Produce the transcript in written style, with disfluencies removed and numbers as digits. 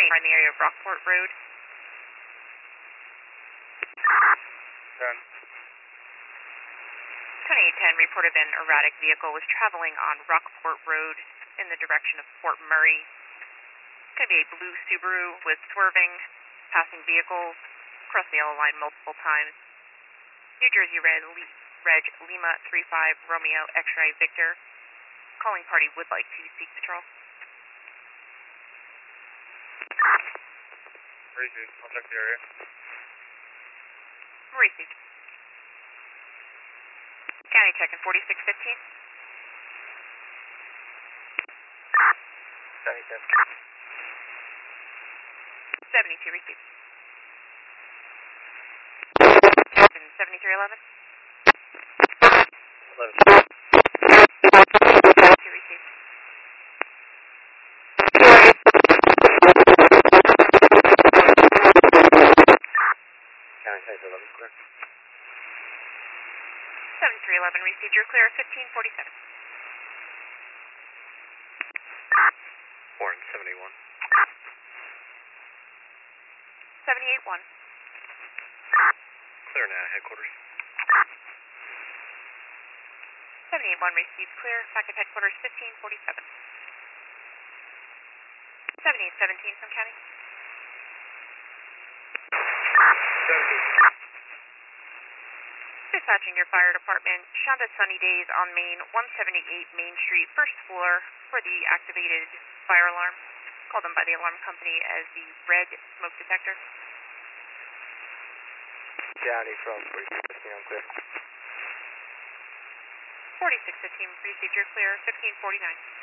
in the area of Rockport Road. 10. 2810 reported an erratic vehicle was traveling on Rockport Road in the direction of Fort Murray. It's going to be a blue Subaru with swerving, passing vehicles, crossed the yellow line multiple times. New Jersey Reg Lima 35 Romeo X-ray Victor. Calling party would like to seek patrol. Received. I'll check the area. Received. County check in 4615. County check. 72 received. 7311. 11. 72 received. County check 11 clear. 7311 received. You're clear. 1547. Warren 71. 781. Clear now, headquarters. 781 received. Clear. Back at headquarters. 1547. 7817 from county. 17. Dispatching your fire department. Shonda Sunny Days on Main, 178 Main Street, first floor for the activated fire alarm. Called them by the alarm company as the red smoke detector. County from 4615 on clear. 4615 received. You're clear. 1549.